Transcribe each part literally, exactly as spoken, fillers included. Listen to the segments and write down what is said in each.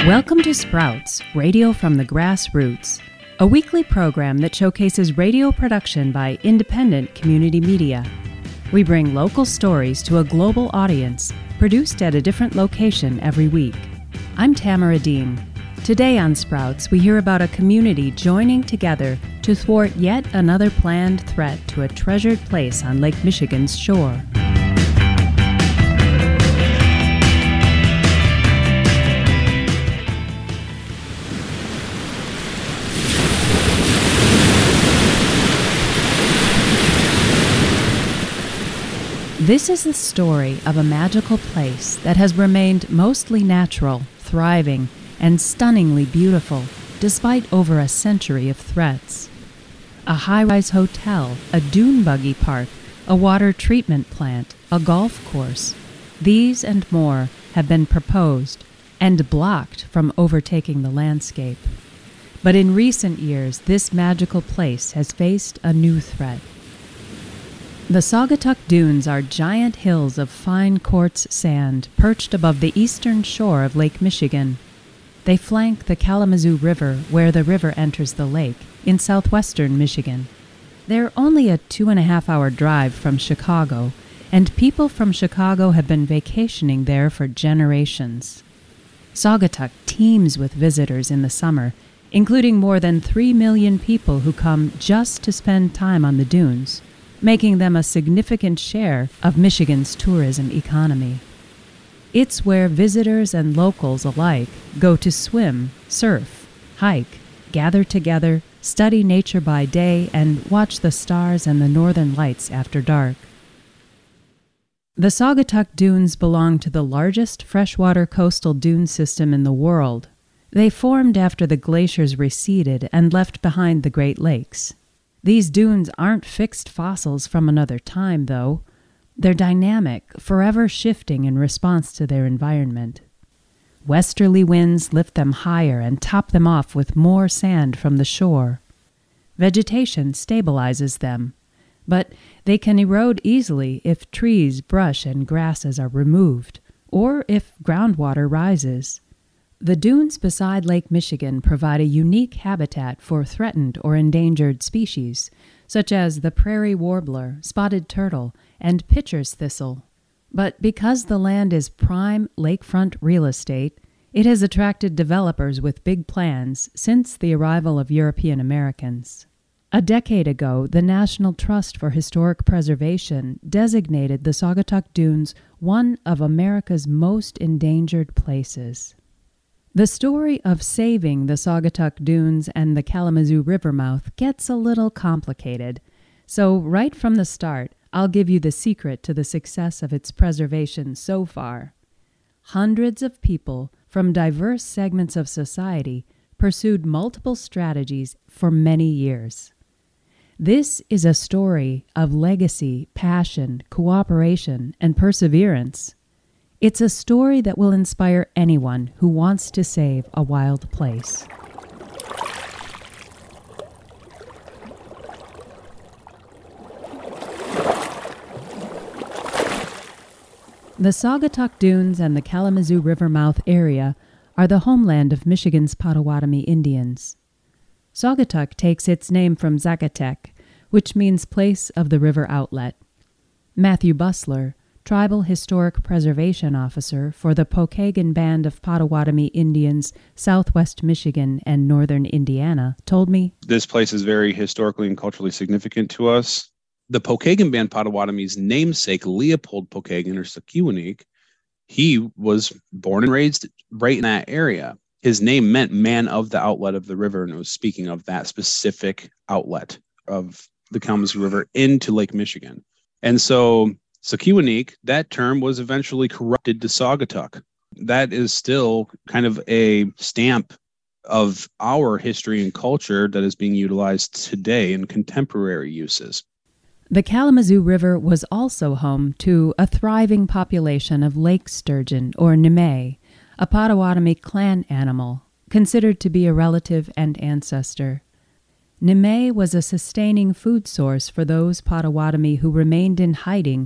Welcome to Sprouts, Radio from the Grassroots, a weekly program that showcases radio production by independent community media. We bring local stories to a global audience, produced at a different location every week. I'm Tamara Dean. Today on Sprouts, we hear about a community joining together to thwart yet another planned threat to a treasured place on Lake Michigan's shore. This is the story of a magical place that has remained mostly natural, thriving, and stunningly beautiful, despite over a century of threats. A high-rise hotel, a dune buggy park, a water treatment plant, a golf course. These and more have been proposed and blocked from overtaking the landscape. But in recent years, this magical place has faced a new threat. The Saugatuck Dunes are giant hills of fine quartz sand perched above the eastern shore of Lake Michigan. They flank the Kalamazoo River, where the river enters the lake, in southwestern Michigan. They're only a two-and-a-half-hour drive from Chicago, and people from Chicago have been vacationing there for generations. Saugatuck teems with visitors in the summer, including more than three million people who come just to spend time on the dunes, making them a significant share of Michigan's tourism economy. It's where visitors and locals alike go to swim, surf, hike, gather together, study nature by day, and watch the stars and the northern lights after dark. The Saugatuck Dunes belong to the largest freshwater coastal dune system in the world. They formed after the glaciers receded and left behind the Great Lakes. These dunes aren't fixed fossils from another time, though. They're dynamic, forever shifting in response to their environment. Westerly winds lift them higher and top them off with more sand from the shore. Vegetation stabilizes them, but they can erode easily if trees, brush, and grasses are removed, or if groundwater rises. The dunes beside Lake Michigan provide a unique habitat for threatened or endangered species, such as the prairie warbler, spotted turtle, and pitcher's thistle. But because the land is prime lakefront real estate, it has attracted developers with big plans since the arrival of European Americans. A decade ago, the National Trust for Historic Preservation designated the Saugatuck Dunes one of America's most endangered places. The story of saving the Saugatuck Dunes and the Kalamazoo River mouth gets a little complicated, so right from the start, I'll give you the secret to the success of its preservation so far. Hundreds of people from diverse segments of society pursued multiple strategies for many years. This is a story of legacy, passion, cooperation, and perseverance. It's a story that will inspire anyone who wants to save a wild place. The Saugatuck Dunes and the Kalamazoo River mouth area are the homeland of Michigan's Potawatomi Indians. Saugatuck takes its name from Zacatec, which means place of the river outlet. Matthew Busler, Tribal Historic Preservation Officer for the Pokagon Band of Potawatomi Indians, Southwest Michigan and Northern Indiana, told me, "This place is very historically and culturally significant to us. The Pokagon Band Potawatomi's namesake, Leopold Pokagon, or Sequanique, he was born and raised right in that area. His name meant man of the outlet of the river, and it was speaking of that specific outlet of the Kalamazoo River into Lake Michigan. And so Sequanique, that term was eventually corrupted to Saugatuck. That is still kind of a stamp of our history and culture that is being utilized today in contemporary uses." The Kalamazoo River was also home to a thriving population of lake sturgeon, or Nimei, a Potawatomi clan animal, considered to be a relative and ancestor. Nimei was a sustaining food source for those Potawatomi who remained in hiding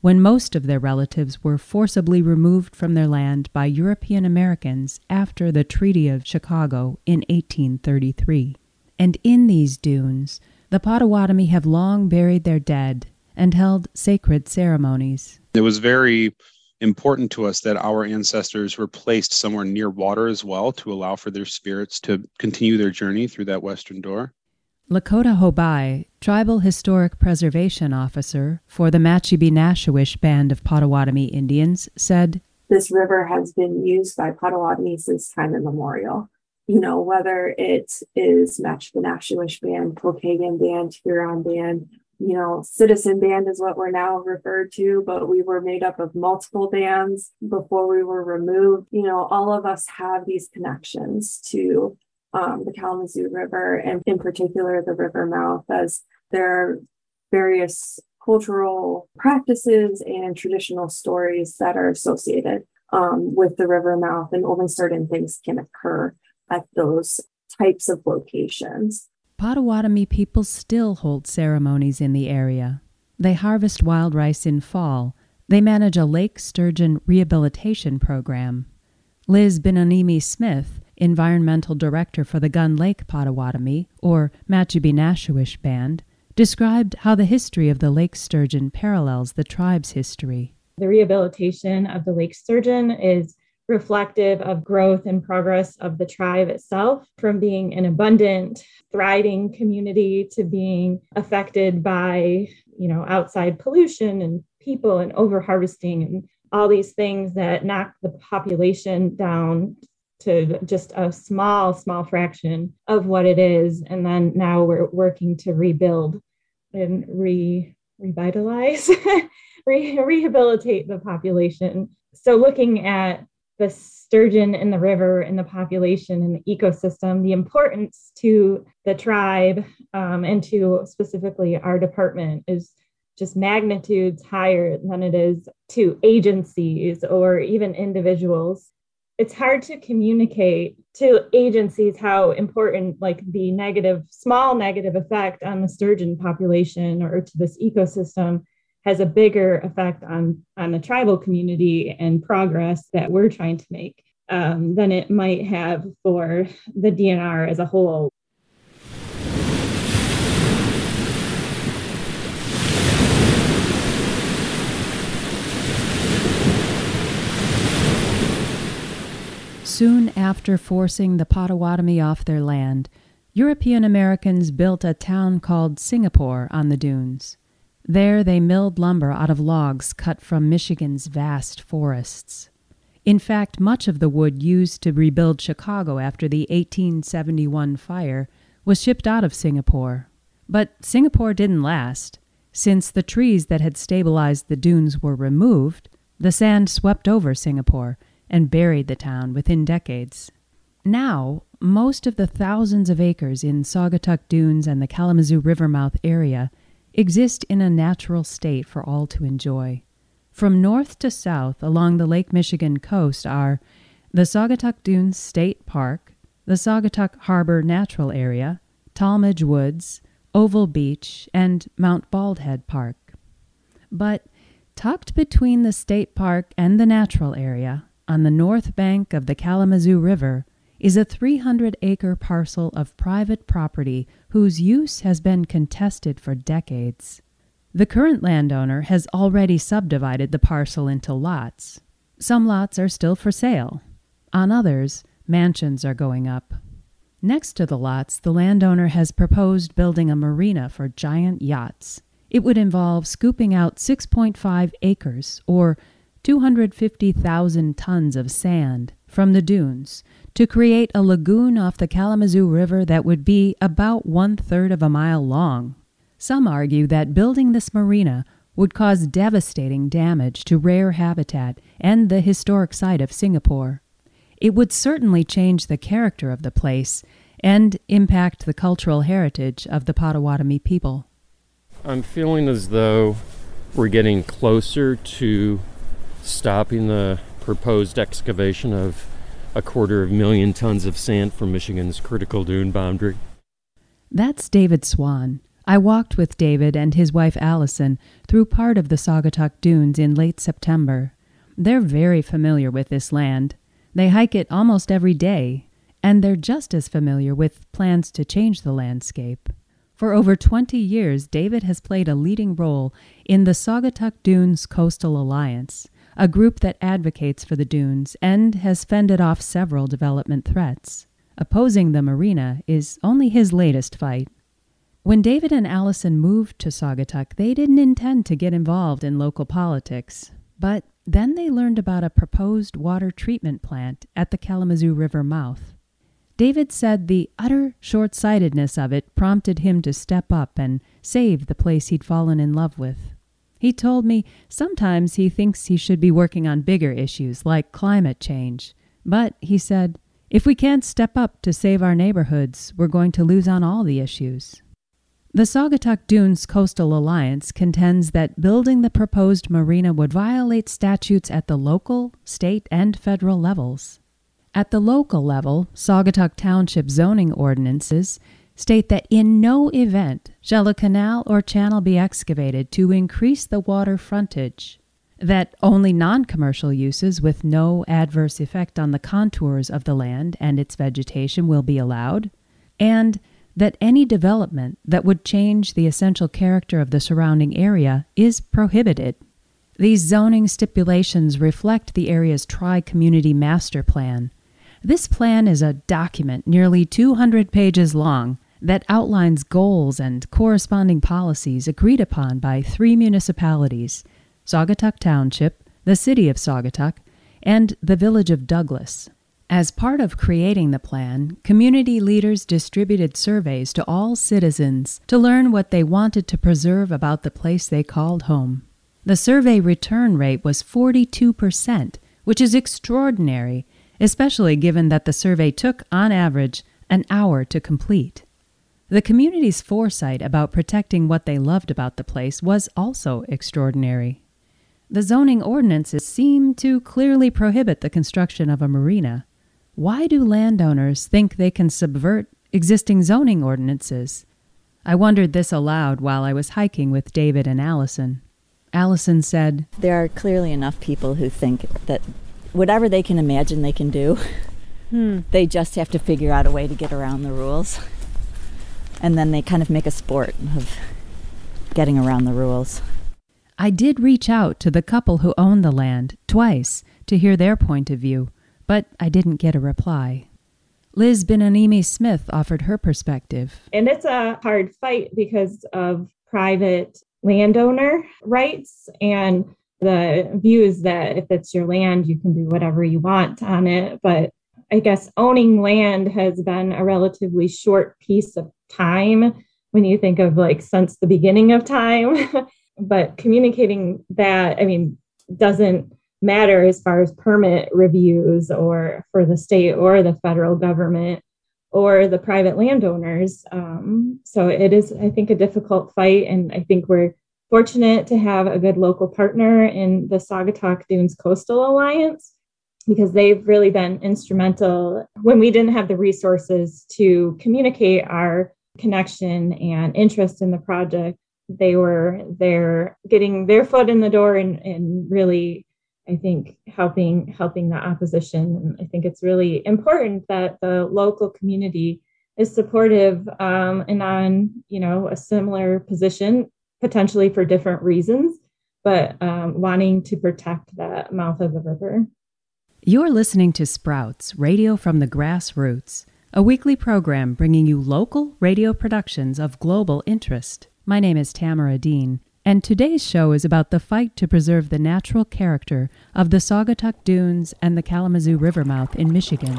when most of their relatives were forcibly removed from their land by European Americans after the Treaty of Chicago in eighteen thirty-three. And in these dunes, the Potawatomi have long buried their dead and held sacred ceremonies. It was very important to us that our ancestors were placed somewhere near water as well to allow for their spirits to continue their journey through that western door. Lakota Hobai, Tribal Historic Preservation Officer for the Matchibi-Nashuish Band of Potawatomi Indians, said, "This river has been used by Potawatomi since time immemorial. You know, whether it is Matchibi-Nashuish Band, Pokagon Band, Huron Band, you know, Citizen Band is what we're now referred to, but we were made up of multiple bands before we were removed. You know, all of us have these connections to um, the Kalamazoo River, and in particular the river mouth, as there are various cultural practices and traditional stories that are associated um, with the river mouth, and only certain things can occur at those types of locations." Potawatomi people still hold ceremonies in the area. They harvest wild rice in fall. They manage a lake sturgeon rehabilitation program. Liz Benanimi Smith, environmental director for the Gun Lake Potawatomi, or Matchibi-Nashuish Band, described how the history of the lake sturgeon parallels the tribe's history. The rehabilitation of the lake sturgeon is reflective of growth and progress of the tribe itself, from being an abundant, thriving community to being affected by, you know, outside pollution and people and over-harvesting and all these things that knock the population down to just a small, small fraction of what it is. And then now we're working to rebuild and re revitalize, re- rehabilitate the population. So looking at the sturgeon in the river and the population and the ecosystem, the importance to the tribe um, and to specifically our department is just magnitudes higher than it is to agencies or even individuals. It's hard to communicate to agencies how important, like, the negative, small negative effect on the sturgeon population or to this ecosystem has a bigger effect on, on the tribal community and progress that we're trying to make um, than it might have for the D N R as a whole. Soon after forcing the Potawatomi off their land, European Americans built a town called Singapore on the dunes. There they milled lumber out of logs cut from Michigan's vast forests. In fact, much of the wood used to rebuild Chicago after the eighteen seventy-one fire was shipped out of Singapore. But Singapore didn't last. Since the trees that had stabilized the dunes were removed, the sand swept over Singapore and buried the town within decades. Now, most of the thousands of acres in Saugatuck Dunes and the Kalamazoo River mouth area exist in a natural state for all to enjoy. From north to south along the Lake Michigan coast are the Saugatuck Dunes State Park, the Saugatuck Harbor Natural Area, Talmadge Woods, Oval Beach, and Mount Baldhead Park. But tucked between the state park and the natural area, on the north bank of the Kalamazoo River, is a three hundred acre parcel of private property whose use has been contested for decades. The current landowner has already subdivided the parcel into lots. Some lots are still for sale. On others, mansions are going up. Next to the lots, the landowner has proposed building a marina for giant yachts. It would involve scooping out six point five acres, or two hundred fifty thousand tons of sand, from the dunes to create a lagoon off the Kalamazoo River that would be about one-third of a mile long. Some argue that building this marina would cause devastating damage to rare habitat and the historic site of Singapore. It would certainly change the character of the place and impact the cultural heritage of the Potawatomi people. I'm feeling as though we're getting closer to stopping the proposed excavation of a quarter of a million tons of sand from Michigan's critical dune boundary. That's David Swan, I walked with David and his wife Allison through part of the Saugatuck Dunes in late September. They're very familiar with this land. They hike it almost every day, and they're just as familiar with plans to change the landscape. For over twenty years, David has played a leading role in the Saugatuck Dunes Coastal Alliance, a group that advocates for the dunes and has fended off several development threats. Opposing the marina is only his latest fight. When David and Allison moved to Saugatuck, they didn't intend to get involved in local politics. But then they learned about a proposed water treatment plant at the Kalamazoo River mouth. David said the utter short-sightedness of it prompted him to step up and save the place he'd fallen in love with. He told me sometimes he thinks he should be working on bigger issues like climate change. But, he said, if we can't step up to save our neighborhoods, we're going to lose on all the issues. The Saugatuck Dunes Coastal Alliance contends that building the proposed marina would violate statutes at the local, state, and federal levels. At the local level, Saugatuck Township zoning ordinances state that in no event shall a canal or channel be excavated to increase the water frontage, that only non-commercial uses with no adverse effect on the contours of the land and its vegetation will be allowed, and that any development that would change the essential character of the surrounding area is prohibited. These zoning stipulations reflect the area's Tri-Community Master Plan. This plan is a document nearly two hundred pages long that outlines goals and corresponding policies agreed upon by three municipalities, Saugatuck Township, the City of Saugatuck, and the Village of Douglas. As part of creating the plan, community leaders distributed surveys to all citizens to learn what they wanted to preserve about the place they called home. The survey return rate was forty-two percent, which is extraordinary, especially given that the survey took, on average, an hour to complete. The community's foresight about protecting what they loved about the place was also extraordinary. The zoning ordinances seem to clearly prohibit the construction of a marina. Why do landowners think they can subvert existing zoning ordinances? I wondered this aloud while I was hiking with David and Allison. Allison said, "There are clearly enough people who think that whatever they can imagine they can do, hmm. they just have to figure out a way to get around the rules. And then they kind of make a sport of getting around the rules." I did reach out to the couple who owned the land twice to hear their point of view, but I didn't get a reply. Liz Benanimi Smith offered her perspective. And it's a hard fight because of private landowner rights, and the view is that if it's your land, you can do whatever you want on it. But I guess owning land has been a relatively short piece of time when you think of like since the beginning of time. But communicating that, I mean, doesn't matter as far as permit reviews or for the state or the federal government or the private landowners. Um, so it is, I think, a difficult fight. And I think we're fortunate to have a good local partner in the Saugatuck Dunes Coastal Alliance, because they've really been instrumental when we didn't have the resources to communicate our connection and interest in the project. They were there getting their foot in the door and, and really, I think, helping helping the opposition. And I think it's really important that the local community is supportive um, and on, you know, a similar position, potentially for different reasons, but um, wanting to protect that mouth of the river. You're listening to Sprouts, Radio from the Grassroots, a weekly program bringing you local radio productions of global interest. My name is Tamara Dean, and today's show is about the fight to preserve the natural character of the Saugatuck Dunes and the Kalamazoo River mouth in Michigan.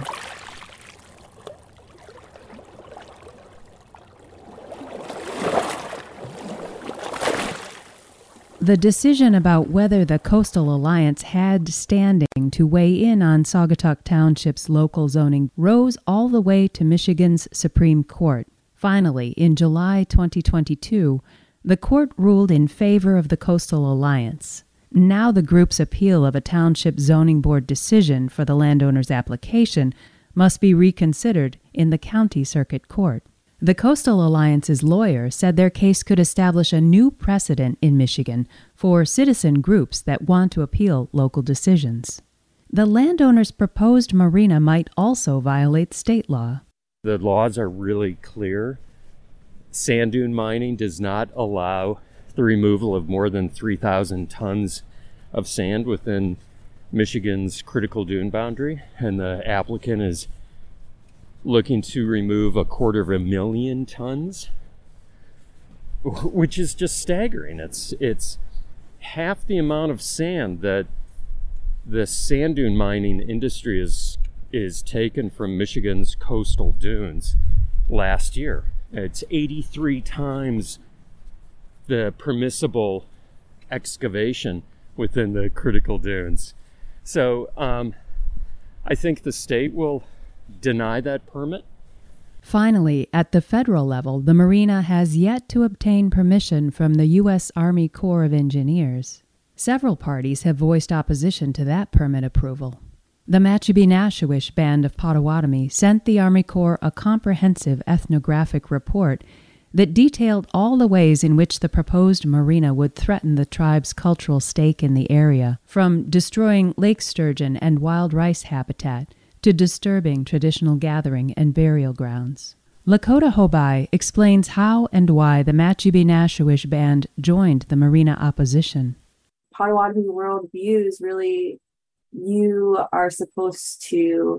The decision about whether the Coastal Alliance had standing to weigh in on Saugatuck Township's local zoning rose all the way to Michigan's Supreme Court. Finally, in July twenty twenty-two, the court ruled in favor of the Coastal Alliance. Now the group's appeal of a township zoning board decision for the landowner's application must be reconsidered in the county circuit court. The Coastal Alliance's lawyer said their case could establish a new precedent in Michigan for citizen groups that want to appeal local decisions. The landowner's proposed marina might also violate state law. The laws are really clear. Sand dune mining does not allow the removal of more than three thousand tons of sand within Michigan's critical dune boundary, and the applicant is looking to remove a quarter of a million tons, which is just staggering. It's it's half the amount of sand that the sand dune mining industry is is taken from Michigan's coastal dunes last year. It's eighty-three times the permissible excavation within the critical dunes. So um, I think the state will deny that permit. Finally, at the federal level, the marina has yet to obtain permission from the U S Army Corps of Engineers. Several parties have voiced opposition to that permit approval. The Matchuby-Nashuish Band of Potawatomi sent the Army Corps a comprehensive ethnographic report that detailed all the ways in which the proposed marina would threaten the tribe's cultural stake in the area, from destroying lake sturgeon and wild rice habitat to disturbing traditional gathering and burial grounds. Lakota Hobai explains how and why the Matchuby-Nashuish Band joined the marina opposition. Potawatomi worldviews really, you are supposed to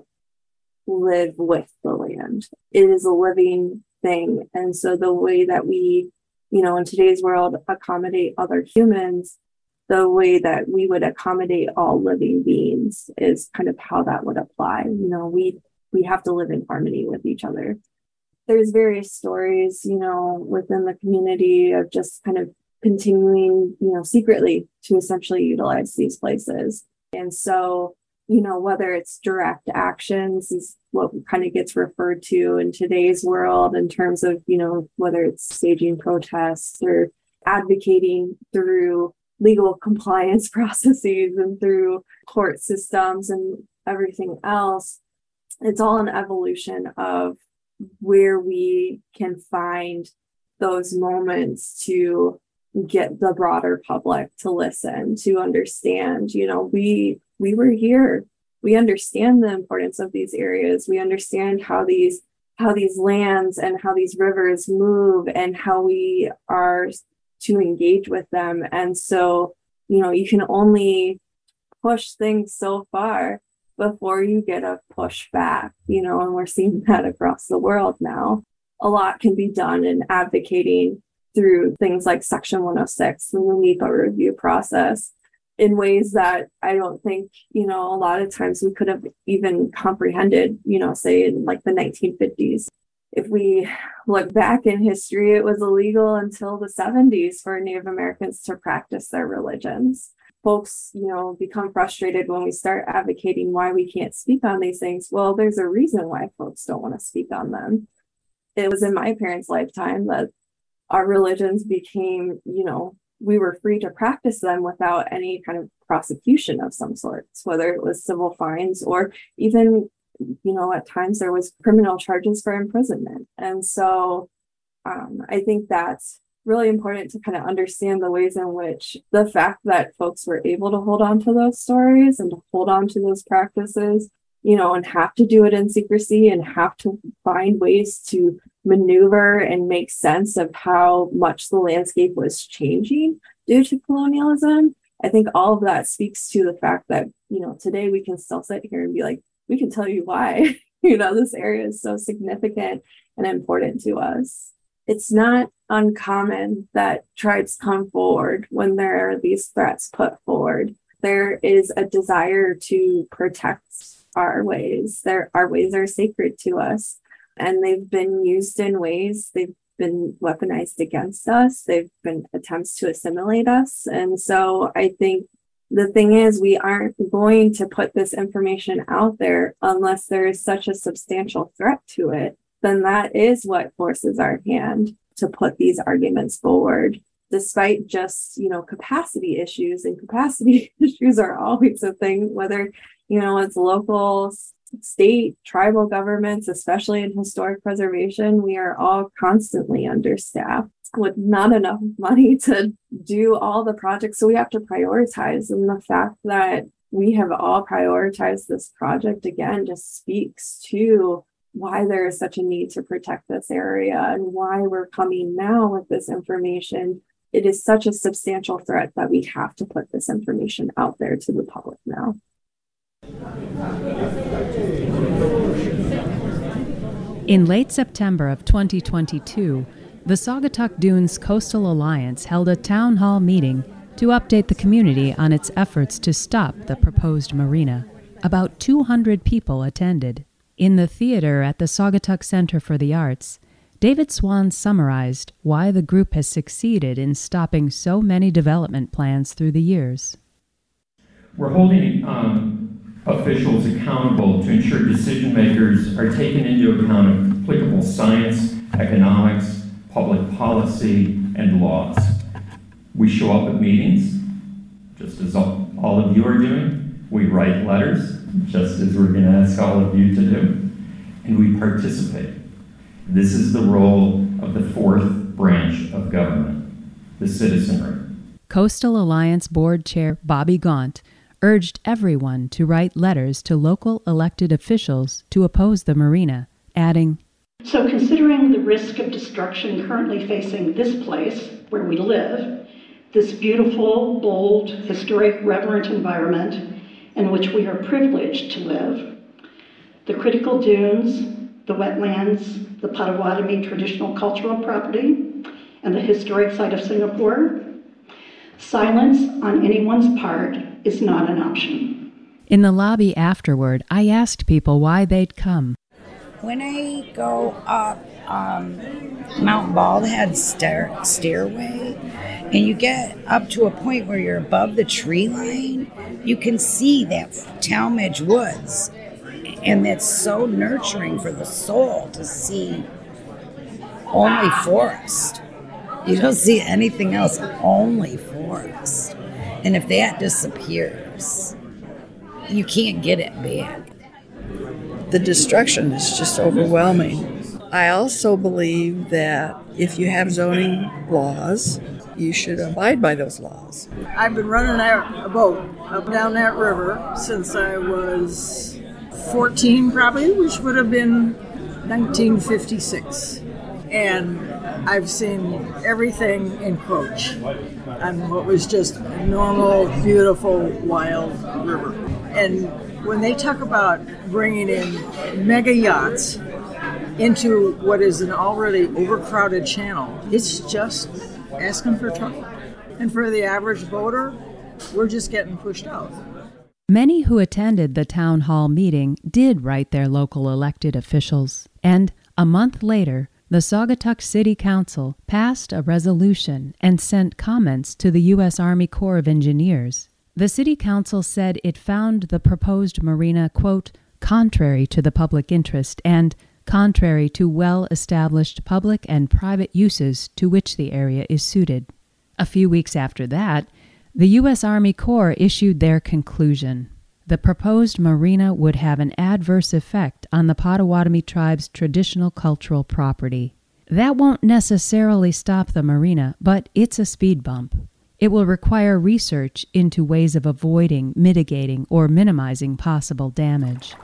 live with the land. It is a living thing. And so the way that we, you know, in today's world accommodate other humans, the way that we would accommodate all living beings is kind of how that would apply. You know, we we have to live in harmony with each other. There's various stories, you know, within the community of just kind of continuing, you know, secretly to essentially utilize these places. And so, you know, whether it's direct actions is what kind of gets referred to in today's world in terms of, you know, whether it's staging protests or advocating through legal compliance processes and through court systems and everything else. It's all an evolution of where we can find those moments to get the broader public to listen, to understand, you know, we we were here. We understand the importance of these areas. We understand how these how these lands and how these rivers move and how we are to engage with them. And so, you know, you can only push things so far before you get a push back, you know, and we're seeing that across the world now. A lot can be done in advocating through things like Section one oh six and the NEPA review process in ways that I don't think, you know, a lot of times we could have even comprehended, you know, say in like the nineteen fifties. If we look back in history, it was illegal until the seventies for Native Americans to practice their religions. Folks, you know, become frustrated when we start advocating why we can't speak on these things. Well, there's a reason why folks don't want to speak on them. It was in my parents' lifetime that our religions became, you know, we were free to practice them without any kind of prosecution of some sorts, whether it was civil fines or even, you know, at times there was criminal charges for imprisonment. And so um, I think that's really important to kind of understand the ways in which the fact that folks were able to hold on to those stories and to hold on to those practices, you know, and have to do it in secrecy and have to find ways to maneuver and make sense of how much the landscape was changing due to colonialism. I think all of that speaks to the fact that, you know, today we can still sit here and be like, we can tell you why, you know, this area is so significant and important to us. It's not uncommon that tribes come forward when there are these threats put forward. There is a desire to protect our ways. There, our ways are sacred to us, and they've been used in ways, they've been weaponized against us. They've been attempts to assimilate us. And so I think the thing is, we aren't going to put this information out there unless there is such a substantial threat to it. Then that is what forces our hand to put these arguments forward, despite just, you know, capacity issues. And capacity issues are always a thing, whether, you know, it's local, state, tribal governments, especially in historic preservation, we are all constantly understaffed with not enough money to do all the projects. So we have to prioritize. And the fact that we have all prioritized this project again just speaks to why there is such a need to protect this area and why we're coming now with this information. It is such a substantial threat that we have to put this information out there to the public now. In late September of twenty twenty-two, the Saugatuck Dunes Coastal Alliance held a town hall meeting to update the community on its efforts to stop the proposed marina. About two hundred people attended. In the theater at the Saugatuck Center for the Arts, David Swan summarized why the group has succeeded in stopping so many development plans through the years. We're holding um, officials accountable to ensure decision makers are taken into account applicable science, economics, public policy, and laws. We show up at meetings, just as all, all of you are doing. We write letters, just as we're going to ask all of you to do. And we participate. This is the role of the fourth branch of government, the citizenry. Coastal Alliance Board Chair Bobby Gaunt urged everyone to write letters to local elected officials to oppose the marina, adding, "So considering the risk of destruction currently facing this place where we live, this beautiful, bold, historic, reverent environment in which we are privileged to live, the critical dunes, the wetlands, the Potawatomi traditional cultural property, and the historic site of Singapore, silence on anyone's part is not an option." In the lobby afterward, I asked people why they'd come. When I go up um, Mount Baldhead stair- stairway, and you get up to a point where you're above the tree line, you can see that Talmadge Woods. And that's so nurturing for the soul to see only forest. You don't see anything else, only forest. And if that disappears, you can't get it back. The destruction is just overwhelming. I also believe that if you have zoning laws, you should abide by those laws. I've been running a boat up down that river since I was fourteen probably, which would have been nineteen fifty-six. And I've seen everything encroach on what was just a normal, beautiful, wild river. And when they talk about bringing in mega yachts into what is an already overcrowded channel, it's just asking for trouble. And for the average boater, we're just getting pushed out. Many who attended the town hall meeting did write their local elected officials, and a month later, the Saugatuck City Council passed a resolution and sent comments to the U S Army Corps of Engineers. The City Council said it found the proposed marina, quote, contrary to the public interest and contrary to well-established public and private uses to which the area is suited. A few weeks after that, the U S Army Corps issued their conclusion. The proposed marina would have an adverse effect on the Potawatomi tribe's traditional cultural property. That won't necessarily stop the marina, but it's a speed bump. It will require research into ways of avoiding, mitigating, or minimizing possible damage.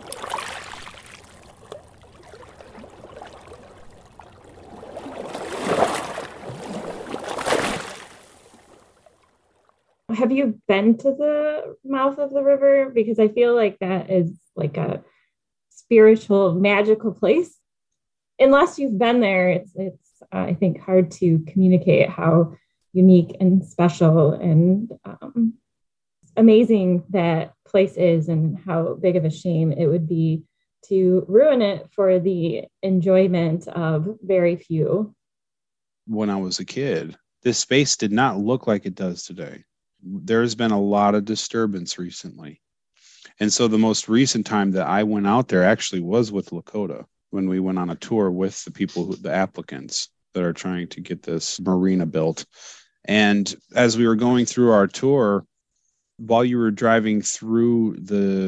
Have you been to the mouth of the river? Because I feel like that is like a spiritual, magical place. Unless you've been there, it's, it's uh, I think, hard to communicate how unique and special and um, amazing that place is and how big of a shame it would be to ruin it for the enjoyment of very few. When I was a kid, this space did not look like it does today. There's been a lot of disturbance recently. And so the most recent time that I went out there actually was with Lakota, when we went on a tour with the people, who, the applicants that are trying to get this marina built. And as we were going through our tour, while you were driving through the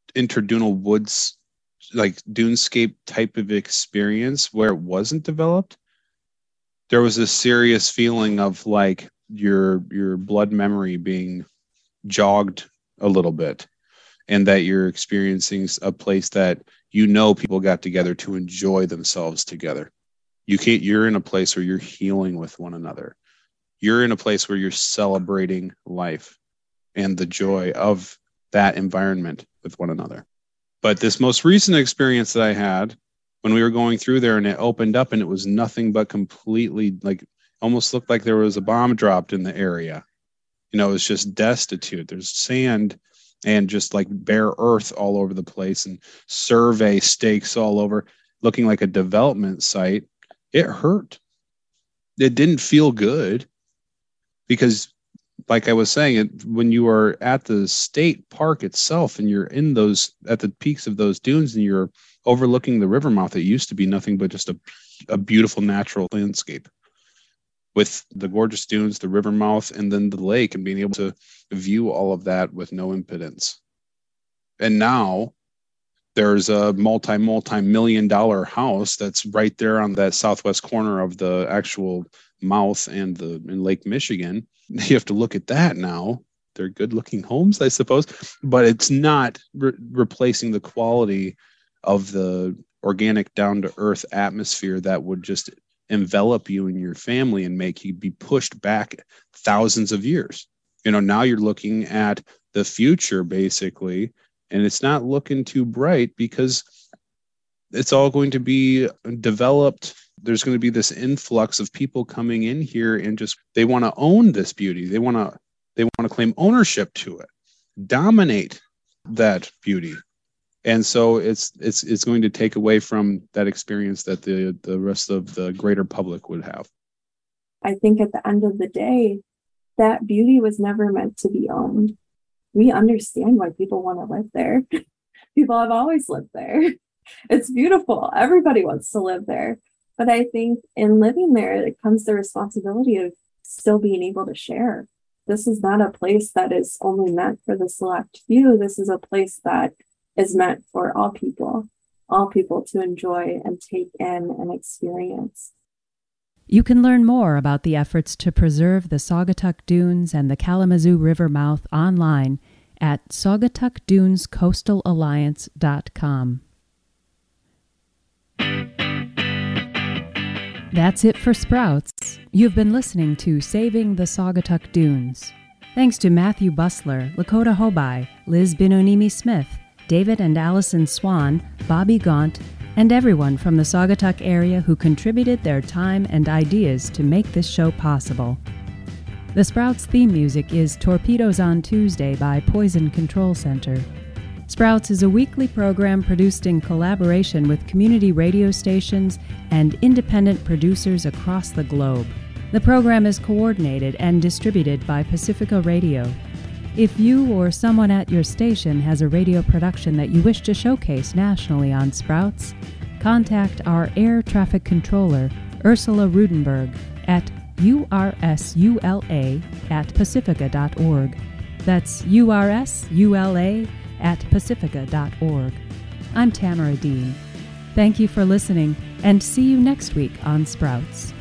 interdunal woods, like dunescape type of experience where it wasn't developed, there was a serious feeling of like your your blood memory being jogged a little bit, and that you're experiencing a place that you know people got together to enjoy themselves together. You can't, you're in a place where you're healing with one another. You're in a place where you're celebrating life and the joy of that environment with one another. But this most recent experience that I had when we were going through there, and it opened up and it was nothing but completely, like, almost looked like there was a bomb dropped in the area. You know, it was just destitute. There's sand and just like bare earth all over the place, and survey stakes all over, looking like a development site. It hurt. It didn't feel good because, like I was saying, it, when you are at the state park itself and you're in those, at the peaks of those dunes, and you're overlooking the river mouth, it used to be nothing but just a, a beautiful natural landscape with the gorgeous dunes, the river mouth, and then the lake, and being able to view all of that with no impedance. And now there's a multi, multi-million dollar house that's right there on that southwest corner of the actual mouth and the in Lake Michigan. You have to look at that now. They're good looking homes, I suppose, but it's not re- replacing the quality of the organic, down to earth atmosphere that would just envelop you and your family and make you be pushed back thousands of years. You know, now you're looking at the future basically, and it's not looking too bright because it's all going to be developed. There's going to be this influx of people coming in here and just, they want to own this beauty. They want to, they want to claim ownership to it, dominate that beauty. And so it's, it's, it's going to take away from that experience that the, the rest of the greater public would have. I think at the end of the day, that beauty was never meant to be owned. We understand why people want to live there. People have always lived there. It's beautiful. Everybody wants to live there. But I think in living there, it comes the responsibility of still being able to share. This is not a place that is only meant for the select few. This is a place that is meant for all people, all people to enjoy and take in and experience. You can learn more about the efforts to preserve the Saugatuck Dunes and the Kalamazoo River mouth online at saugatuck dunes coastal alliance dot com. That's it for Sprouts. You've been listening to Saving the Saugatuck Dunes. Thanks to Matthew Busler, Lakota Hobai, Liz Binonimi-Smith, David and Allison Swan, Bobby Gaunt, and everyone from the Saugatuck area who contributed their time and ideas to make this show possible. The Sprouts theme music is Torpedoes on Tuesday by Poison Control Center. Sprouts is a weekly program produced in collaboration with community radio stations and independent producers across the globe. The program is coordinated and distributed by Pacifica Radio. If you or someone at your station has a radio production that you wish to showcase nationally on Sprouts, contact our air traffic controller, Ursula Rudenberg, at ursula at pacifica dot org. That's ursula at pacifica dot org. I'm Tamara Dean. Thank you for listening, and see you next week on Sprouts.